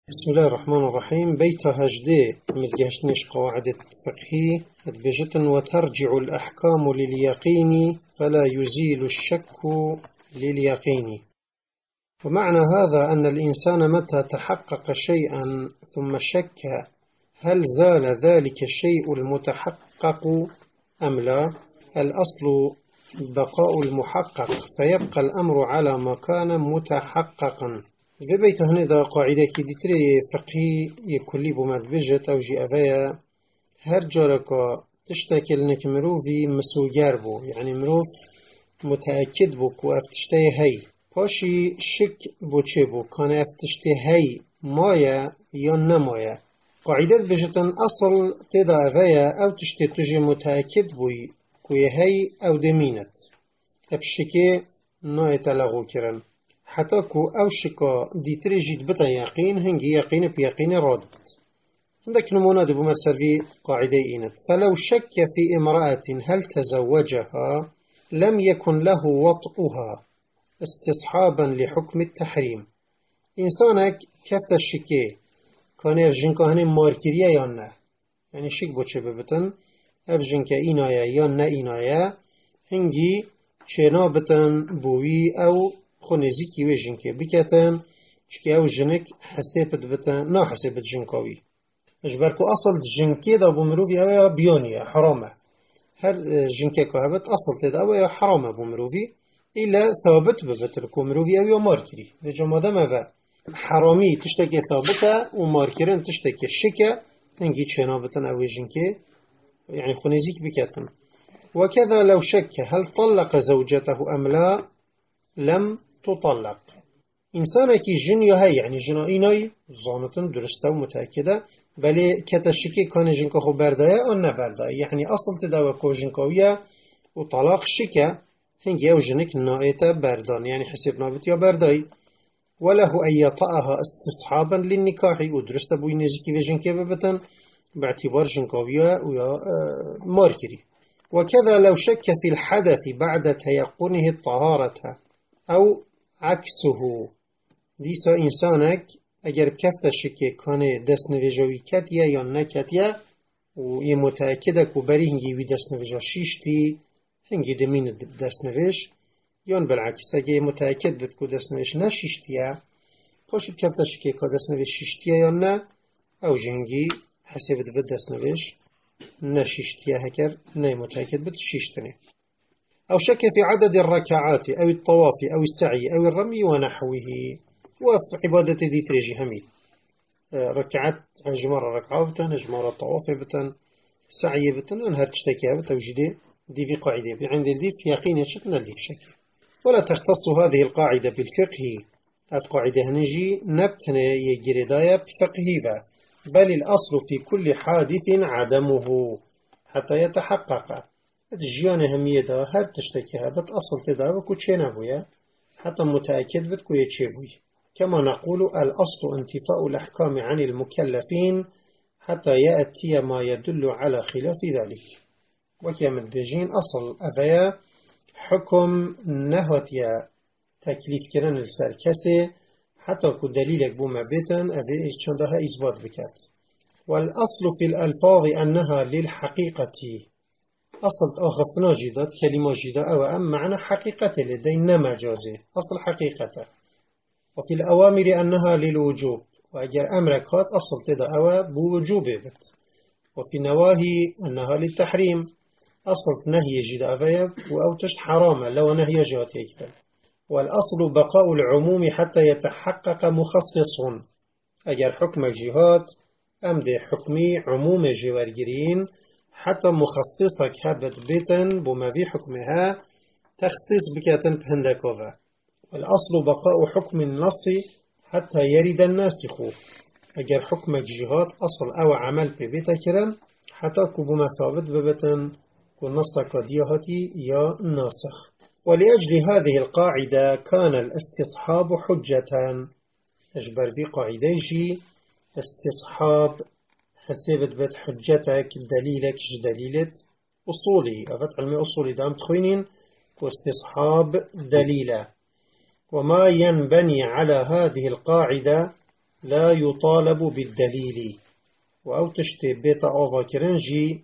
بسم الله الرحمن الرحيم. بيت هجدي متجهشنيش قواعد الفقهي بجتن وترجع الأحكام لليقين فلا يزيل الشك لليقين. ومعنى هذا أن الإنسان متى تحقق شيئا ثم شك هل زال ذلك الشيء المتحقق أم لا، الأصل بقاء المحقق فيبقى الأمر على ما كان متحققا. في بيت هندا قاعدة كي تري فقهي يكلي بمد بجت أو جي أفيا هر جاركا تشتكي لنك مروفي مسوجار بو، يعني مروف متأكد بو كو افتشتي هاي باشي شك بو چه بو كان افتشتي هاي مايا يا نمايا. قاعدة بجتن أصل تدا أفيا أو تشتي تجي متأكد بوي كوي هاي أو دمينت بشكي نايت لغو كرن حتى كو أو شكا دي تريجيت بتا يقين هنجي يقين بيقين رادبت. عندك نمونة دبو مرسل قاعدة إينت فلو شك في امرأة هل تزوجها لم يكن له وطئها استصحابا لحكم التحريم. إنسانك كفت الشكي كان يفجنك هني ماركريا يانا، يعني شك بو چه ببتن أفجنك إينايا يانا إينايا هنجي چنا بتن بوي أو خونزيكي وجنكي بكتن شكي أو جنك حسيبت بتن نا حسيبت جنكاوي اجبركو أصل جنكي دا بمروفي أو بيونية حرامة. هر جنكي كهبت أصل تدا أو حرامة بمروفي إلا ثابت ببتركو مروفي أو ماركري لجمع ما حرامي تشتكي ثابتة وماركرين تشتكي الشكا هنجي چنا بتن أو جنكي يعني خونزيك بكتن. وكذا لو شك هل طلق زوجته أم لا لم تطلق. إنسانك جن يهي يعني جنائيني ظانة درسته ومتأكدة بل كتشكي كان جنك خو بردايا أو نبردايا، يعني أصل تداوكو جنكوية وطلاق شكا هنجي أو جنك نائتا بردان يعني حسب نابت يا برداي، وله أن يطأها استصحابا للنكاح ودرسته بوي نزيكي في جنكي ببتن باعتبار جنكوية ويا ماركري. وكذا لو شك في الحدث بعد تيقنه الطهارة أو عكسه ديسا إنسانك أجر بكفت الشكي كان دست نوجوي كتيا يا نكتيا ويمتأكدك وبري هنجي وي دست نوجا شيشتي هنجي دمين دست نوج يان بالعكس أجي متأكد بتكو دست نوج نشيشتيا خوش بكفت الشكي كا دست نوج شيشتيا يا نا أو جنجي حسبت بدست نوج نشيشتيا هكر ناي متأكد بتشيشتني. أو شك في عدد الركعات أو الطواف أو السعي أو الرمي ونحوه. وفي عبادة دي تريجي همي ركعات جمرة ركعة بتن جمرة طواف بتن سعي بتن أنها تشتكيها بتوجدي دي في قاعدة عند دي في يقين يشتنا دي في شك. ولا تختص هذه القاعدة بالفقه القاعدة هنجي نبتنا يجردايا بفقه بل الأصل في كل حادث عدمه حتى يتحقق. الجيان همية دا هر تشتكيها بتأصل تدا وكو تشينا بويا حتى متأكد بتكو يتشيبوي. كما نقول الأصل انتفاء الأحكام عن المكلفين حتى يأتي ما يدل على خلاف ذلك. وكما بيجين أصل أفيا حكم نهوتيا تكليف كرن السركسي حتى كو دليلك بوما بيتن أفي چندها إثبات بكات. والأصل في الألفاظ أنها للحقيقة أصل أخفتنا جدات كلمة جدا أو أم معنى حقيقة لدينا مجازي أصل حقيقة. وفي الأوامر أنها للوجوب وأجر أمرك هات أصل تدا أو بوجوب بت. وفي النواهي أنها للتحريم أصل نهي جدا أفيا أو تشت حرامة لو نهي جات يكرا. والأصل بقاء العموم حتى يتحقق مخصص أجر حكمك جهات أم دي حكمي عموم جوارجرين حتى مخصصك هبت بيتن بما في حكمها تخصيص بكاتن بهندكوفا. والأصل بقاء حكم النص حتى يرد الناسخ أجر حكمك جهات أصل أو عمل ببيتكرا حتى كبما ثابت ببتن كنص قديهتي يا ناسخ. ولأجل هذه القاعدة كان الاستصحاب حجة. أجبر في قاعديجي استصحاب حسبت بيت حجتك دليلك دليلت أصولي أغت علمي أصولي دام تخوينين واستصحاب دليلة. وما ينبني على هذه القاعدة لا يطالب بالدليل. وأو تشتي بيتا أوفا كرنجي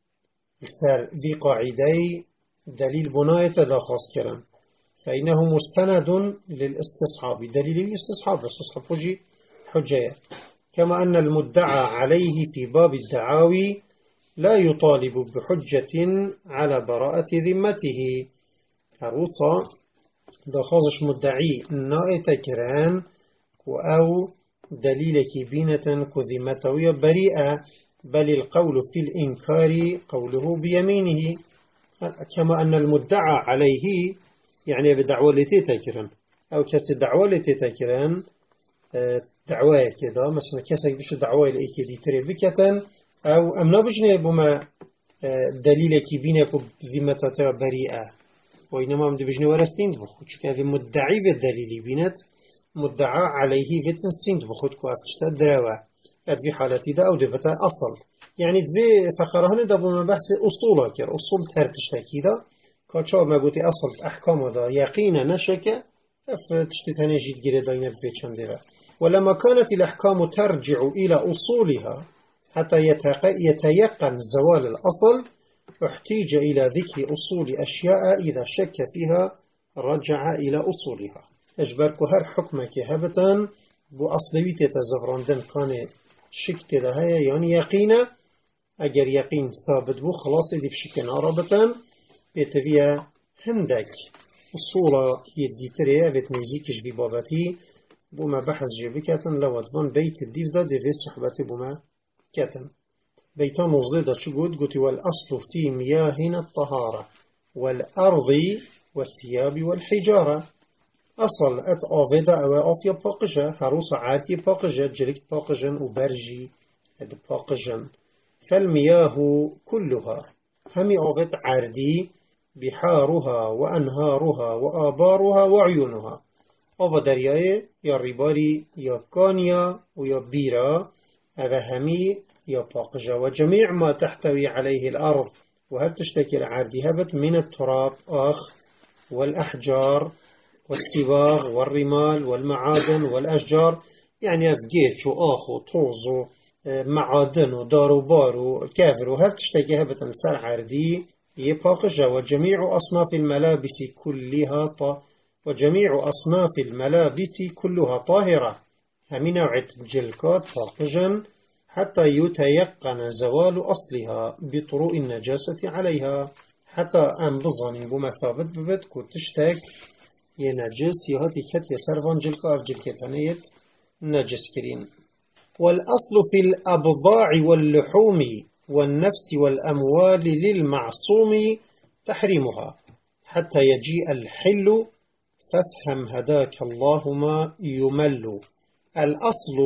السر في قاعدي دليل بناية تداخص كرن، فإنه مستند للاستصحاب، دليل الاستصحاب استصحاب حجية. كما أن المدعى عليه في باب الدعاوي لا يطالب بحجة على براءة ذمته. عروسا دخازش مدعي نائت كران أو دليلك بينة كذمته بريئة، بل القول في الإنكار قوله بيمينه. كما أن المدعى عليه يعني بدعوة لتتكرن أو كسي دعوة لتتكرن دعوة كذا مثلا كسي بيش دعوة لإيكي دي تري بكتن أو أمنا بجنة بما دليلك بينك بذمته بريئة، وإنما مد بجنة ورا السند بخود شو كافي مدعي بالدليل بينت مدعى عليه فتن السند بخود كوافتشتا دراوة في حالتي دا أو دبتا أصل. يعني في فقرة هنا دابو ما بحث أصولا كير أصول ترتشتا كيدا كاتشا ما قلتي أصل أحكام ذا يقينا نشك فتشتتني جيد جيري داينا بفيتشان ديرا. ولما كانت الأحكام ترجع إلى أصولها حتى يتيقن زوال الأصل، احتيج إلى ذكر أصول أشياء إذا شك فيها رجع إلى أصولها. أجبرك هر حكمك هبتان بو أصلوية تزفراندن كان شك لها يعني يقينا، أجر يقين ثابت بو خلاص اللي بشكنا رابطان بيتفيا هندك أصول يدي تري أفت نيزيكش في بابتي بما بحث جيبكاتن لودفان بيت الديف دا دي في صحبتي بما كاتن بيتان وزيدة شقود قلت والأصل في مياهنا الطهارة والأرض والثياب والحجارة. أصل أت آفيدا أو آفيا باقجة هروسة عاتي باقجة جريك باقجن وبرجي أد باقجن. فالمياه كلها هم آفت عردي بحارها وأنهارها وآبارها وعيونها. آفا درياء يا ريباري يا كانيا ويا بيرا هذا همي يا باقجة، وجميع ما تحتوي عليه الأرض وهل تشتكي العردي هبت من التراب والأحجار والصباغ والرمال والمعادن والأشجار، يعني أفجيت شو آخو طوزو معادن ودارو بارو كافر وهل تشتكي هبت أنسان عردي يباقجة. وجميع أصناف الملابس كلها طاهرة هم نوع جلكات باقجا حتى يتيقن زوال أصلها بطرق النجاسة عليها، حتى أنبظني بمثابت ببت كتشتك ينجس يهاتي كت يسرفان جلكا أف جلكتانيت نجس كرين. والأصل في الأبضاع واللحوم والنفس والأموال للمعصوم تحريمها حتى يجيء الحل، فافهم هداك الله ما يمل. الأصل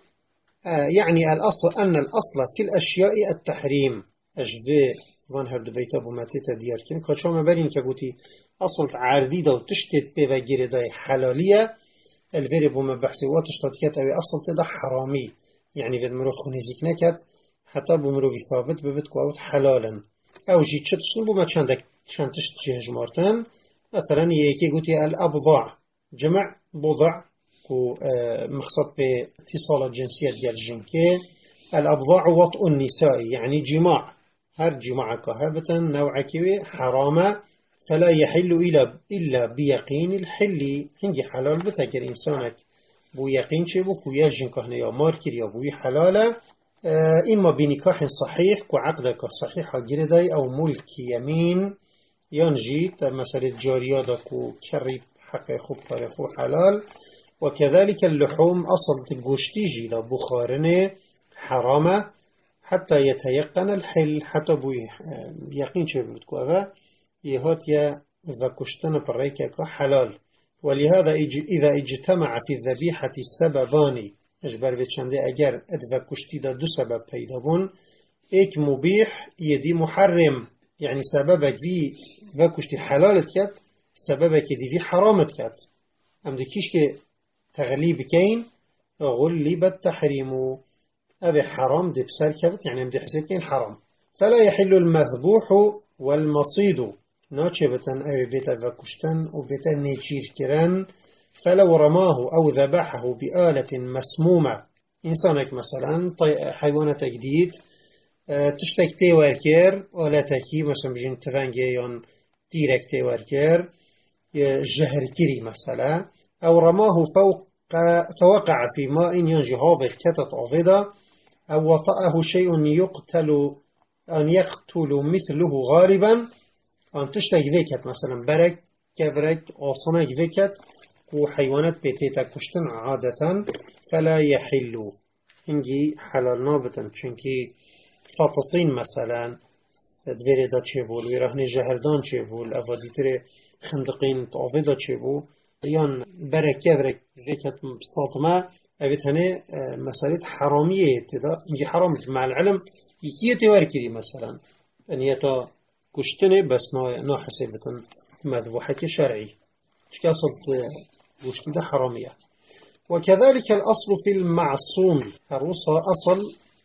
يعني الأصل أن الأصل في الأشياء التحريم. أجفي فان هرد بيتا بماتيتا دياركين كاتشو ما بالين كاقوتي أصل عاردي دو تشتت بيبا جيري داي حلالية الفيري بما بحثي واتشتت كات أبي أصل تدا حرامي، يعني في المروخ خنيزيك نكات حتى بمرو في ثابت ببتكو أوت حلالا أو جيت شتشتن بما شان تشت جهج مارتان. مثلا يكي قوتي الأبضاع جمع بضع كو مخصد باتصال الجنسية ديال الجنكي. الأبضاع وطء النساء يعني جماع، هر جماع كهبة نوع كوي حرام فلا يحل إلا بيقين الحل. هنجي حلال بتاكر إنسانك بو يقين شبو كو يجن كهنا يا ماركر يا بوي حلالة إما بنكاح صحيح كو عقدك صحيح جردي أو ملك يمين ينجي مسألة جارية دكو كري حق خوب خو حلال. وكذلك اللحوم أصل تقوشتي جيدا بخارنة حرامة حتى يتيقن الحل، حتى بو يقين شو بتكو أغا يهات يا ذاكشتن بريكا حلال. ولهذا إذا اجتمع في الذبيحة السببان اجبر بيتشاندي أجر ذاكشتي دا دو سبب بيدابون إيك مبيح يدي محرم، يعني سببك في ذاكشتي حلالت كات سببك يدي في حرامت كات أم دكيش كي تغليب كين غلب التحريم أبي حرام دي بسار كبت يعني أم دي حسيب كين حرام. فلا يحل المذبوح والمصيد ناتشبتن أبي بيتا فاكشتن وبيتا نيتشير كران فلو رماه أو ذبحه بآلة مسمومة، إنسانك مثلا حيوانات جديد تشتك تيواركير ولا تكي مثلا بجين تفانجيون ديرك تيواركير جهركيري مثلا، أو رماه فوقع في ماء ينجي هافت كتت أفيدا، أو وطأه شيء أن يقتل مثله غالبا، أن تشتك ذيكت مثلا برك كفرك أصناك ذيكت وحيوانات بيتيتا كشتن عادة فلا يحل هنجي حلال نابتن چونكي فاتصين مثلا دویره دا چه بول ویرهنی جهردان چه بول افادی تره خندقین تاوی دا چه بول یان برکه ورک وکت ساطمه اوید هنه مسألة حرامية تدا نجي حرام مع العلم يكيه تيوار كري مثلا ان يتا كشتني بس نا حسابة مذبوحة شرعي شكاصلت كشتن ده حرامية. وكذلك الأصل في المعصوم الرصة أصل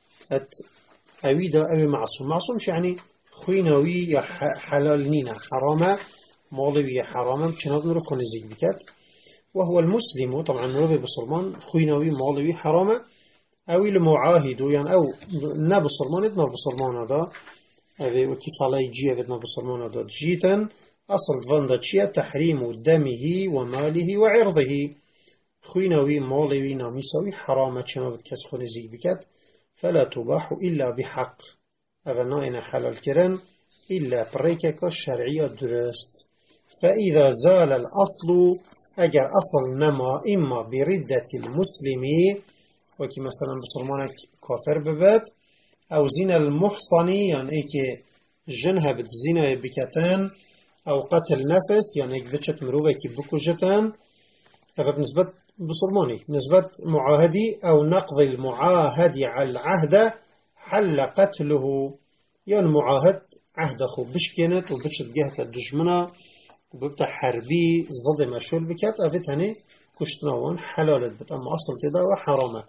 أويدا أوي معصوم معصوم يعني خويناوي حلال نينا حرامة مالوي حرامة بشناد نروف كونزيك بكات، وهو المسلم طبعا نروف بصرمان خويناوي مالوي حرامة أوي المعاهد يعني أو ناب صرمان ادنا بصرمان هذا أوي وكيف على يجي ادنا بصرمان هذا جيتا أصل فاندا تشيا تحريم دمه وماله وعرضه خويناوي مالوي ناميساوي حرامة شناد كاس كونزيك بكات فلا تباح إلا بحق أغنائنا حلال كرن إلا بريكك الشرعية درست. فإذا زال الأصل أجر أصل نما إما بردة المسلم وكي مثلا بصرمانك كافر ببت أو زنا المحصني يعني إيكي جنها بتزنا بكتان أو قتل نفس يعني إيك بتشت مروفة كي بكو جتان هذا بالنسبة بصرماني بالنسبة معاهدي أو نقض المعاهد على العهد حل قتله يعني معاهد عهد أخو بشكنت وبشت جهة الدجمنة وببتع حربي ضد مشهور بكات أفتهني كشتناون حلالت بت أما أصل تدا وحرامة.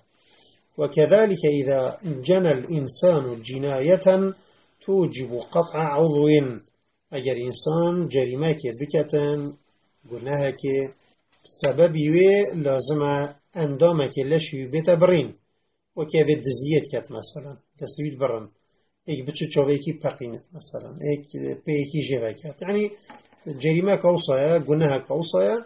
وكذلك إذا جنى الإنسان جناية توجب قطع عضو أجر إنسان جريمة بكتن قلناها سبب يوي لازم أندامك لشي بتبرين وكيف الدزيات كات مثلا تسويد برن ايك بتشو تشوفيكي باقينت مثلا ايك بيكي جيفاكات يعني جريمة كوصايا قلناها كوصايا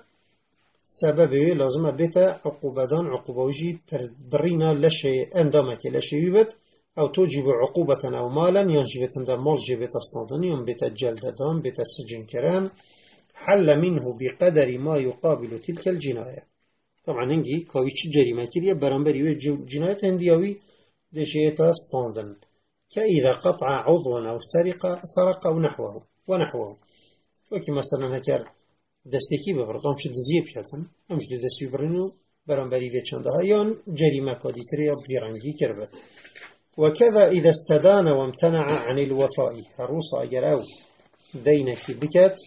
سبب يوي لازم بيتا عقوبتان عقوبوجي برينا لشي أندامك لشي يبت أو توجب عقوبة أو مالا ينجبت دا مال جبت أصنادن يوم بيتا جلدتان بيتا سجن كران حل منه بقدر ما يقابل تلك الجناية. طبعا هنجي كويتش جريمة كريا برامبري جناية هنديوي دشيتا ستاندن كإذا قطع عضوا أو سرق أو ونحوه وكي مثلا هكار دستيكي ببرد أمش دزيه بياتن أمش دستيو برنو برامبري فيتشاندها يان جريمة كوديتريا بيرانجي كربت. وكذا إذا استدان وامتنع عن الوفاء الروصة أجراو دينك بكت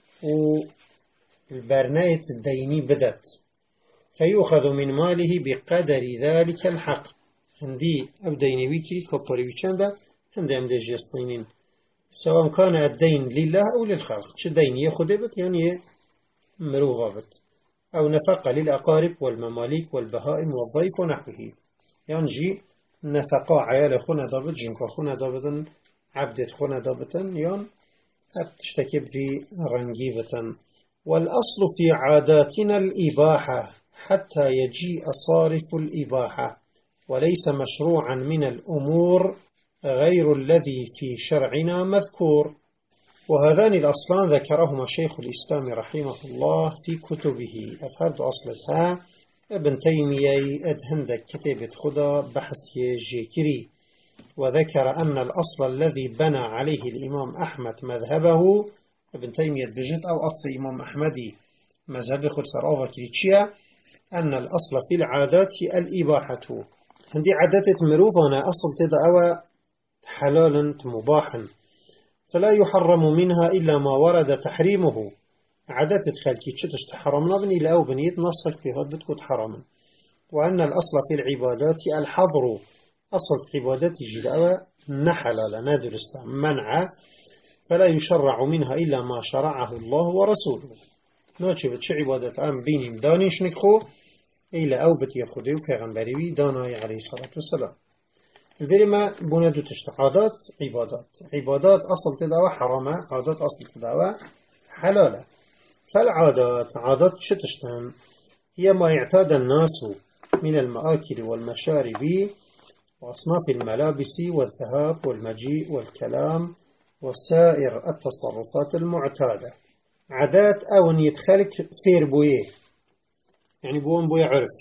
والبرناية الديني بدت فيؤخذ من ماله بقدر ذلك الحق هندي أو ديني ويكري كوبري ويشاندا هندي أم دجي الصينين سواء كان الدين لله أو للخلق شو الدين يأخذ يعني مروغة بت أو نفقة للأقارب والمماليك والبهائم والضيف ونحوه يعني جي نفقة عيال خونا دابت جنكو خونا دابتن عبدت خونا دابتن يعني تشتكي في رنجيبة. والأصل في عاداتنا الإباحة حتى يجيء صارف الإباحة وليس مشروعا من الأمور غير الذي في شرعنا مذكور. وهذان الأصلان ذكرهما شيخ الإسلام رحمه الله في كتبه أفرد أصلها ابن تيمية أدهندك كتابة خدا بحث جيكري وذكر أن الأصل الذي بنى عليه الإمام أحمد مذهبه ابن تيمية بجد أو أصل إمام أحمدي مذهب خد سرافة كريتشيا أن الأصل في العادات الإباحة هندي عادات مروفة أصل تدعوى حلالا مباحا فلا يحرم منها إلا ما ورد تحريمه عادات خلقي تشتش تحرمنا بني لأو بنيت نصك في هاد بتكون حراما. وأن الأصل في العبادات الحظر أصل عبادات جدأوى نحلالا نادرستا منع فلا يشرع منها إلا ما شرعه الله ورسوله ناچه بچه عبادت ام بینیم دانیش نکخو إلى أو بتي خدي وبيغمبري داناي عليه الصلاة والسلام. الفيري ما بنا دو تشت عادات عبادات أصل تداوى حرامة، عادات أصل تداوى حلالة. فالعادات عادات شتشتن هي ما يعتاد الناس من المآكل والمشارب وأصناف الملابس والذهاب والمجيء والكلام وسائر التصرفات المعتادة. عادات أو يدخلك فير بويه، يعني بوون بوي عرف.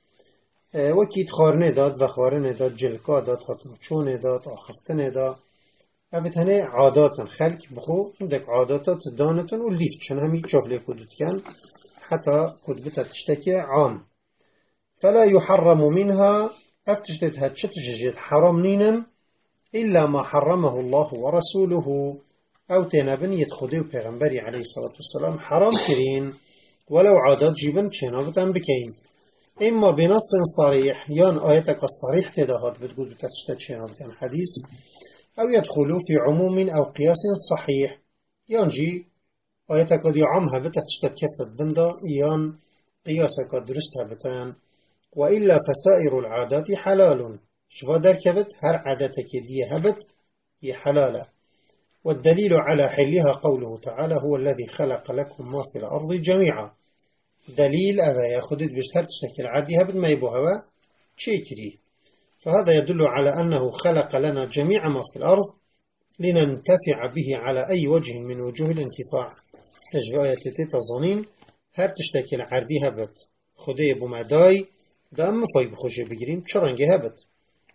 وكيد خارنه داد و خارنه داد جلکا داد هاتمچونه داد آخفتنه داد ابتهنه عاداتن خلق بخو عندك عاداتات دانتن و لیفت شن همی جافله کدود کن حتى كتبتها تشتكي عام. فلا يحرم منها افتشتت هتشتجد حرام نينا إلا ما حرمه الله ورسوله أو تنبن يدخدي وبيغنبري عليه الصلاة والسلام حرام كرين ولو عادات جيبن تشينابتن بكين. إما بنص صريح يان آياتك الصريح تدهات بتقول بتشتت شينابتن حديث أو يدخلوا في عموم أو قياس صحيح يان جي آياتك دي عامها بتشتت كيف تدندا يان قياسك درستها بتان. وإلا فسائر العادات حلال شفا دركبت هر عادتك دي هبت هي حلالة. والدليل على حلها قوله تعالى هو الذي خلق لكم ما في الأرض جميعا. دليل أبا ياخدت بشتهر تشتكي عادي هبت ما يبوها تشيكري. فهذا يدل على أنه خلق لنا جميع ما في الأرض لننتفع به على أي وجه من وجوه الانتفاع. تجب آية تتظنين هر تشتكي العادي هبت خدي بمداي دام فاي بخوشي بگیریم چرانگه هبت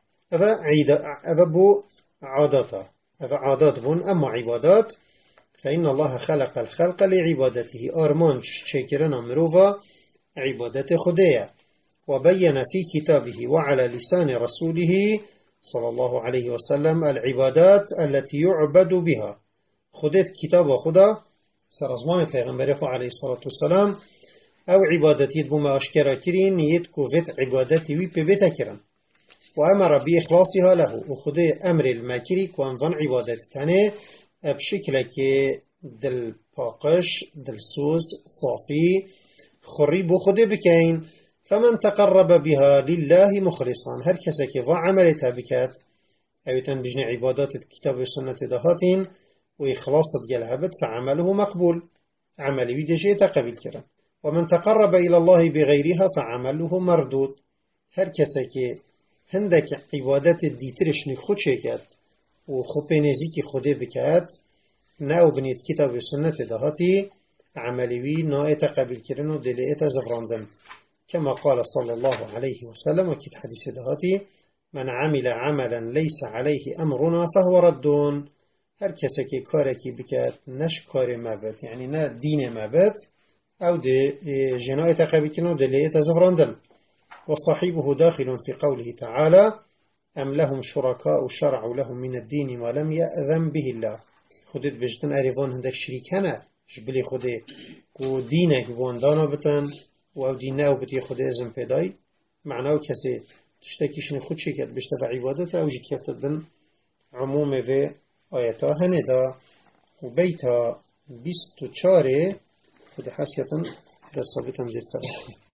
أبا بو عاداتا أبا عادات بون أما عبادات فإن الله خلق الخلق لعبادته أرمانش شكرنا مروفا عبادة خدية. وبين في كتابه وعلى لسان رسوله صلى الله عليه وسلم العبادات التي يعبد بها. خديت كتاب خدا سرزمان پیغمبر عليه الصلاة والسلام او عبادتي بما أشكرا كرين نيتكو فيت عبادتي وي ببيتا كرن وأمر بإخلاصها له وخدي أمر الماكري كوانفان عبادتي تاني بشكل دل باقش دل سوز صافي خري بو خدي بكين. فمن تقرب بها لله مخلصا هر كسك وعملتها بكات أيضا بجن عبادات الكتاب والسنة دهاتين وإخلاصت جلهبت فعمله مقبول عملي بيدجيتا قبل كرن. ومن تقرب إلى الله بغيرها فعمله مردود هر كسك هندك عبادات ديترش نخود شكات وخوبي نزيكي خوده بكات ناو بنيت كتاب السنة دهاتي عملي نائت قبل كرن ودلئت زفراندن كما قال صلى الله عليه وسلم وكيت حديث دهاتي من عمل عملا ليس عليه أمرنا فهو ردون هر كسك كاركي بكات نش كار مابت يعني نا دين مابت أو دي جناية قبيكنا ودلية زفراندن. وصاحبه داخل في قوله تعالى أم لهم شركاء شرعوا لهم من الدين ما لم يأذن به الله. خودت بجتن أريفان هندك شريك هنا جبلي خودي و دينك بواندانا بتن و دينه بتي خودي ازم پیداي معناه كسي تشتكيشن خود شكت بشتفع عبادته أو جي كيفتت بن عموم في آياتا هندا وبيتا 24 خود حسية در صابتا مدير سبا